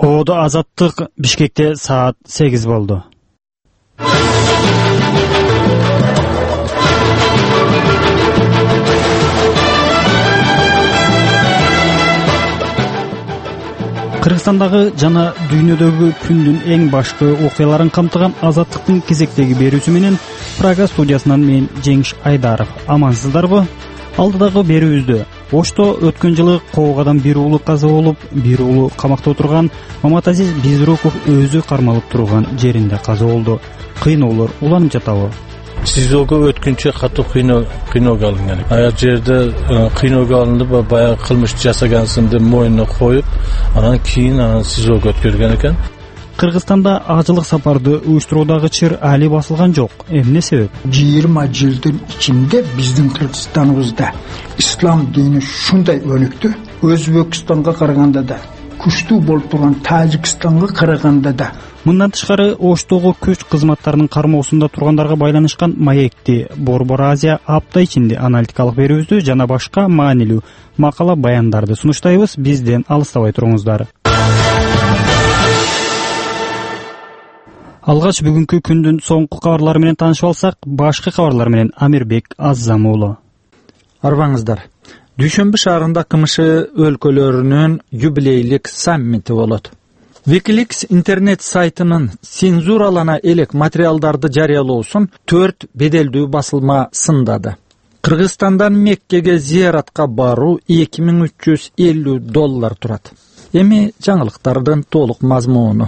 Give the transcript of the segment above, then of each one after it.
Оодо Азаттык, Бишкекте саат 8 болду. Кыргызстандагы жана дүйнөдөгү күндүн эң башкы окуяларын камтыган Азаттыктын кезектеги берүүсү менен Прага студиясынан мен Жеңиш Айдаров. Амансыздарбы? Алдыдагы берүүбүздө Ошто өткөн жылы Коогадон бир уулу каза болуп, бир уулу камакта отурган Маматазис Безруков өзү кармалып турган жеринде каза болду. Кыйноолор уланып жатабы? СИЗОго өткүнчө катуу кыйноого алынган. Аяк жерде кыйноого алынып, баягы кылмыш жасагансымды мойнуна коюп, анан кийин СИЗОго өткөргөн экен. Кыргызстанда ажылык сапарды уюштуруудагы чыр али басылган жок. Эмне себеп? 20 жылдын ичинде биздин Кыргызстаныбызда ислам дини шундай өнүктү. Өзбекстанга караганда да, күчтүү болуп турган Тажикстанга караганда да. Мындан тышкары Оштогу көч кызматтарынын кармоосунда тургандарга байланышкан маекти Борбор Азия апта ичинде аналитикалык берүүбүздү жана башка маанилүү макала баяндарды сунуштайбыз. Бизден алыстабай туруңуздар. Алгач бүгүнкү күндүн соңку кабарлары менен таанышып алсак, башкы кабарлар менен Амирбек Аззам уулу. Арбаңыздар. Дүйшөмбү шаарында КМШ өлкөлөрүнүн юбилейлик саммити болот. Wikileaks интернет сайтынын цензуралана элек материалдарды жарыялоосун 4 беделдүү басылма сындады. Кыргызстандан Меккеге зияратка баруу $2350 турат. Эми жаңылыктардын толук мазмуну.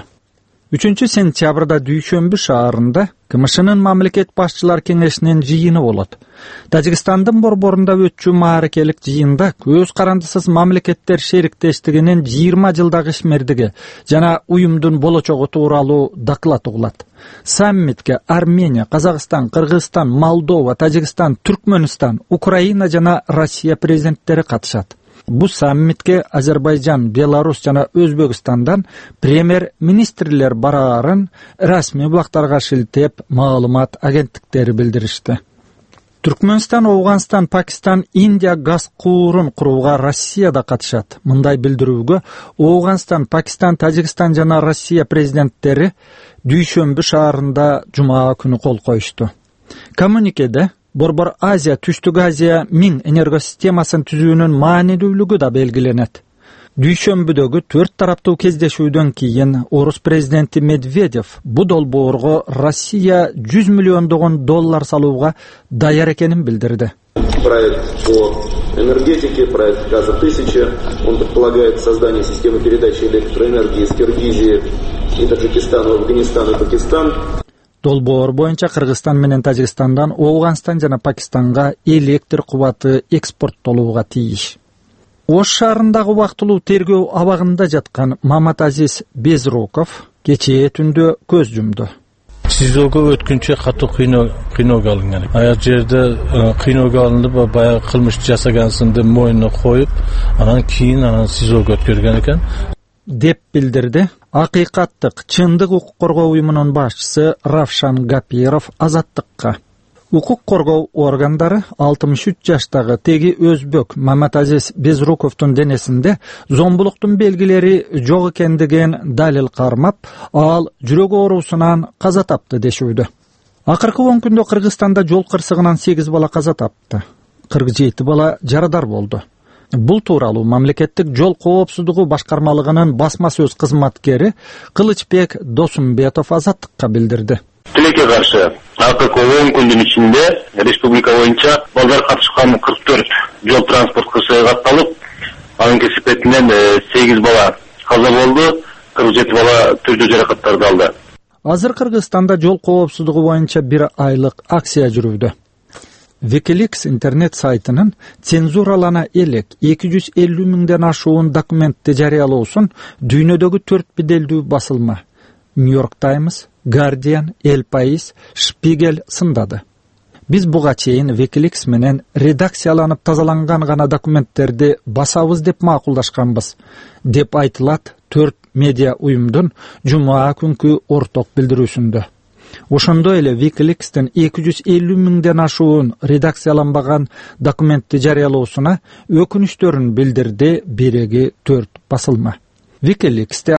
3-сентябрда Дүйшөмбү шаарында КМШнын мамлекет башчылар кеңешинин жыйыны болот. Тажикстандын борборунда өтчү мааракелик жыйында көз карандысыз мамлекеттер шериктештигинин 20 жылдагы ишмердиги жана уюмдун болочогу тууралуу доклад угулат. Саммитке Армения, Казакстан, Кыргызстан, Молдова, Тажикстан, Түркмөнстан, Украина жана Россия президенттери катышат. Бу саммитке Азербайжан, Беларусь жана Өзбекстандан премьер-министрлер бараарын расмий булактарга шилтеп маалымат агенттиктери билдиришти. Түркмөнстан, Ауганстан, Пакистан, Индия газ куурун курууга Россия да катышат. Мындай билдирүүгө Ауганстан, Пакистан, Тажикстан жана Россия президенттери Дүйшөмбү шаарында жума күнү кол коюшту. Коммуникеде Борбор Азия, Түштүк Азия миң энергосистемасын түзүүнүн маанилүүлүгү да белгиленет. Дүйшөмбүдөгү 4 тараптуу кездешүүдөн кийин Орус президенти Медведев бу долбоорго Россия $100 миллион салууга даяр экенин билдирди. Проект по энергетике, проект ГАЗа-1000, он предполагает создание системы передачи электроэнергии из Киргизии и Таджикистана, Афганистан и Пакистан. Долбоор боюнча Кыргызстан менен Тажикстандан Ауганстан жана Пакистанга электр кубаты экспорттолууга тийиш. Ош шаарындагы убактылуу тергөө абагында жаткан Маматазис Безруков кечээ түндө көз жумду. СИЗОго өткүнчө катуу кыйноого алынган. Аяк жерде кыйноого алынып, баягы кылмыш жасагансымды мойнуна коюп, анан кийин СИЗОго өткөргөн экен. Деп билдирди Акыйкаттык чындык укук коргоо уюмунун башчысы Равшан Гапиров Азаттыкка. Укук коргоо органдары 63 жаштагы теги өзбек Маматазис Безруковдун денесинде зомбулуктун белгилери жок экендигин далил кармап, ал жүрөк оорусунан каза тапты дешүүдө. Акыркы 10 күндө Кыргызстанда жол кырсыгынан 8 бала каза тапты. 47 бала жарадар болду. Бул тууралуу мамлекеттик жол коопсуздугу башкармалыгынын басма сөз кызматкери Кылычбек Досумбетов Азаттыкка билдирди. Тилекке каршы акыркы 10 күндүн ичинде республика боюнча балдар катышкан 44 жол транспорт кырсыгы катталып, анын кесепетинен 8 бала каза болду, 47 бала түрдүү жаракаттарды алды. Азыр Кыргызстанда жол коопсуздугу боюнча 1 айлык акция жүрүүдө. Wikileaks интернет сайтынын цензуралана элек 250 миңден ашуун документти жарыялоосун дүйнөдөгү 4 беделдүү басылма New York Times, Guardian, El País, Spiegel сындады. Биз буга чейин Wikileaks менен редакцияланып тазаланган гана документтерди басабыз деп макулдашканбыз, деп айтылат 4 медиа уюмдун жума күнкү орток билдирүүсүндө. Ошондой эле Wikileaks'тен 250 миңден ашуун редакцияланбаган документти жарыялоосуна өкүнүчтөрүн билдирди биреги 4 басылма. Wikileaks'те